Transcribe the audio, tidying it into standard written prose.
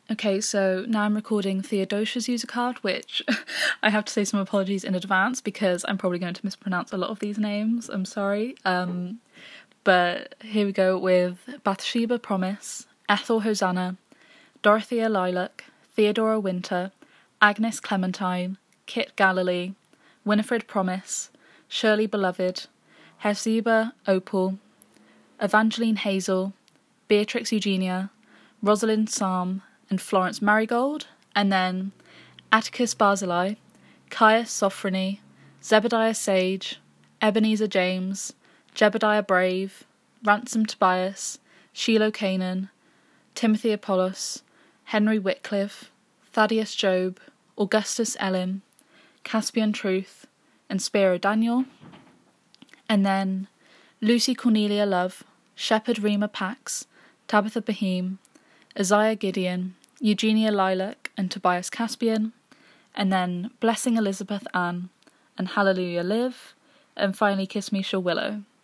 Okay, so now I'm recording Theodosia's user card, which I have to say some apologies in advance because I'm probably going to mispronounce a lot of these names. I'm sorry. But here we go with Bathsheba Promise, Ethel Hosanna, Dorothea Lilac, Theodora Winter, Agnes Clementine, Kit Galilee, Winifred Promise, Shirley Beloved, Herzeba Opal, Evangeline Hazel, Beatrix Eugenia, Rosalind Psalm, and Florence Marigold, and then Atticus Barzillai, Caius Sophrony, Zebediah Sage, Ebenezer James, Jebediah Brave, Ransom Tobias, Shiloh Canaan, Timothy Apollos, Henry Whitcliffe, Thaddeus Job, Augustus Elim, Caspian Truth, and Spiro Daniel, and then Lucy Cornelia Love, Shepherd Rima Pax, Tabitha Bahim, Isaiah Gideon, Eugenia Lilac, and Tobias Caspian, and then Blessing Elizabeth Ann, and Hallelujah Liv, and finally Kiss Me Shall Willow.